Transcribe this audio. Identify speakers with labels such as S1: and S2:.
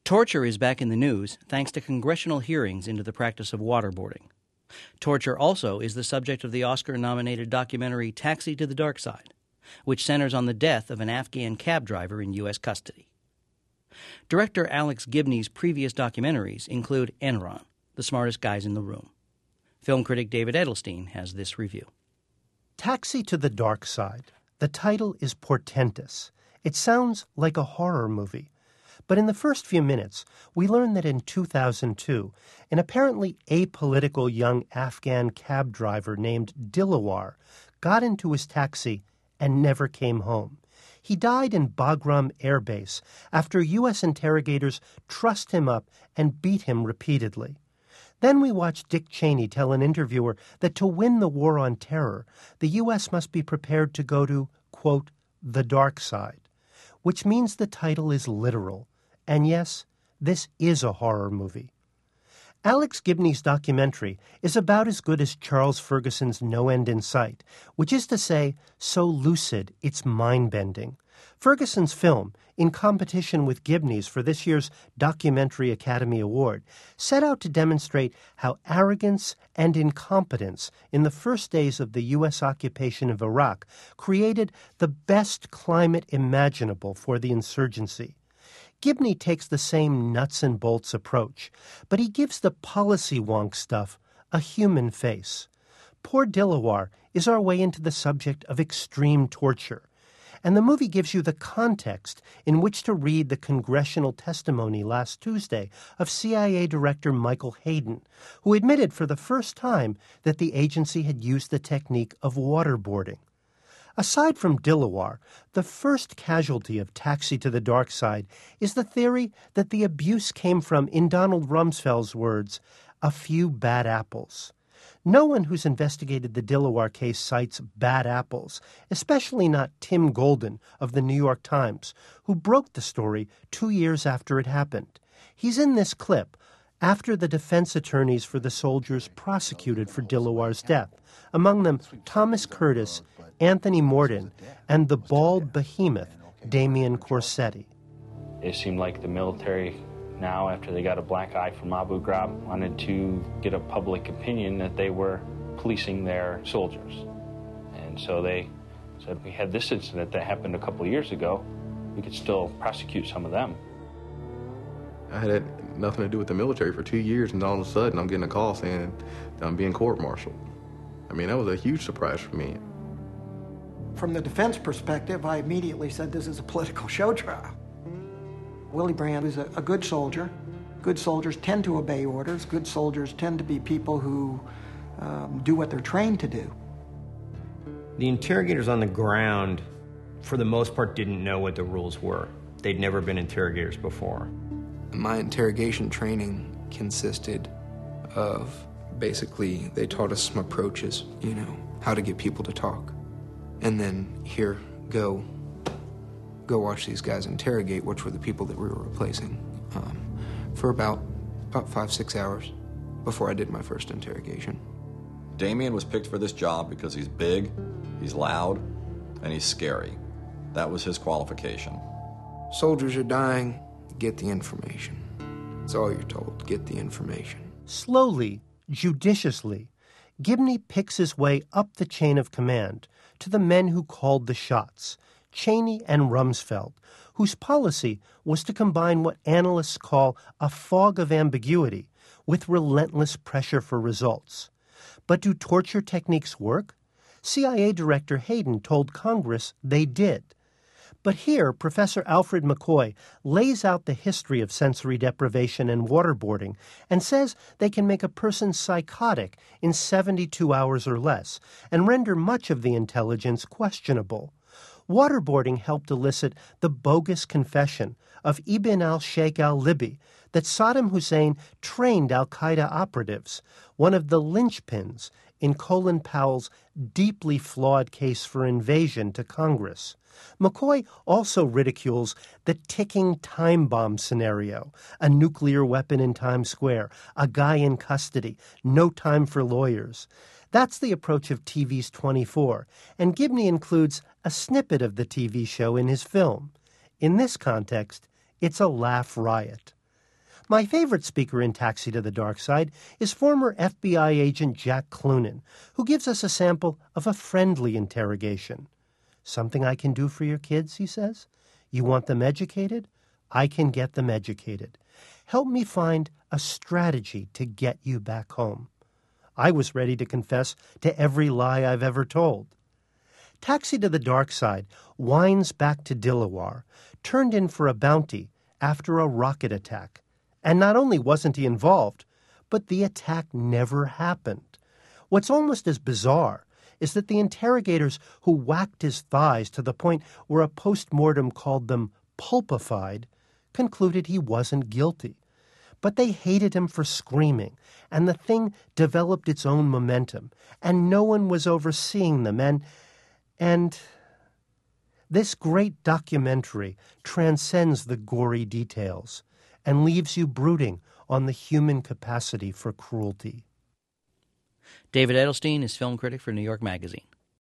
S1: Torture is back in the news thanks to congressional hearings into the practice of waterboarding. Torture also is the subject of the Oscar-nominated documentary Taxi to the Dark Side, which centers on the death of an Afghan cab driver in U.S. custody. Director Alex Gibney's previous documentaries include Enron, The Smartest Guys in the Room. Film critic David Edelstein has this review.
S2: Taxi to the Dark Side. The title is portentous. It sounds like a horror movie. But in the first few minutes, we learn that in 2002, an apparently apolitical young Afghan cab driver named Dilawar got into his taxi and never came home. He died in Bagram Air Base after U.S. interrogators trussed him up and beat him repeatedly. Then we watch Dick Cheney tell an interviewer that to win the war on terror, the U.S. must be prepared to go to, quote, the dark side, which means the title is literal. And yes, this is a horror movie. Alex Gibney's documentary is about as good as Charles Ferguson's No End in Sight, which is to say, so lucid it's mind-bending. Ferguson's film, in competition with Gibney's for this year's Documentary Academy Award, set out to demonstrate how arrogance and incompetence in the first days of the U.S. occupation of Iraq created the best climate imaginable for the insurgency. Gibney takes the same nuts and bolts approach, but he gives the policy wonk stuff a human face. Poor Dilawar is our way into the subject of extreme torture, and the movie gives you the context in which to read the congressional testimony last Tuesday of CIA Director Michael Hayden, who admitted for the first time that the agency had used the technique of waterboarding. Aside from Dilawar, the first casualty of Taxi to the Dark Side is the theory that the abuse came from, in Donald Rumsfeld's words, a few bad apples. No one who's investigated the Dilawar case cites bad apples, especially not Tim Golden of the New York Times, who broke the story 2 years after it happened. He's in this clip after the defense attorneys for the soldiers prosecuted for Dilawar's death, among them Thomas Curtis, Anthony Morden, and the bald behemoth Damian Corsetti.
S3: It seemed like the military now, after they got a black eye from Abu Ghraib, wanted to get a public opinion that they were policing their soldiers. And so they said, we had this incident that happened a couple of years ago, we could still prosecute some of them.
S4: I had nothing to do with the military for 2 years, and all of a sudden I'm getting a call saying that I'm being court-martialed. I mean, that was a huge surprise for me.
S5: From the defense perspective, I immediately said this is a political show trial. Willy Brandt was a good soldier. Good soldiers tend to obey orders. Good soldiers tend to be people who do what they're trained to do.
S6: The interrogators on the ground, for the most part, didn't know what the rules were. They'd never been interrogators before.
S7: My interrogation training consisted of, basically, they taught us some approaches, how to get people to talk. And then, here, go watch these guys interrogate, which were the people that we were replacing, for about 5-6 hours before I did my first interrogation.
S8: Damian was picked for this job because he's big, he's loud, and he's scary. That was his qualification.
S7: Soldiers are dying, get the information. That's all you're told, get the information.
S2: Slowly, judiciously, Gibney picks his way up the chain of command to the men who called the shots, Cheney and Rumsfeld, whose policy was to combine what analysts call a fog of ambiguity with relentless pressure for results. But do torture techniques work? CIA Director Hayden told Congress they did. But here, Professor Alfred McCoy lays out the history of sensory deprivation and waterboarding and says they can make a person psychotic in 72 hours or less and render much of the intelligence questionable. Waterboarding helped elicit the bogus confession of Ibn al-Sheikh al-Libi that Saddam Hussein trained al-Qaeda operatives, one of the linchpins in Colin Powell's deeply flawed case for invasion to Congress. McCoy also ridicules the ticking time bomb scenario, a nuclear weapon in Times Square, a guy in custody, no time for lawyers. That's the approach of TV's 24, and Gibney includes a snippet of the TV show in his film. In this context, it's a laugh riot. My favorite speaker in Taxi to the Dark Side is former FBI agent Jack Clunan, who gives us a sample of a friendly interrogation. "Something I can do for your kids," he says. "You want them educated? I can get them educated. Help me find a strategy to get you back home." I was ready to confess to every lie I've ever told. Taxi to the Dark Side winds back to Dilawar, turned in for a bounty after a rocket attack. And not only wasn't he involved, but the attack never happened. What's almost as bizarre is that the interrogators who whacked his thighs to the point where a post-mortem called them pulpified concluded he wasn't guilty. But they hated him for screaming, and the thing developed its own momentum, and no one was overseeing them, and this great documentary transcends the gory details and leaves you brooding on the human capacity for cruelty.
S1: David Edelstein is film critic for New York Magazine.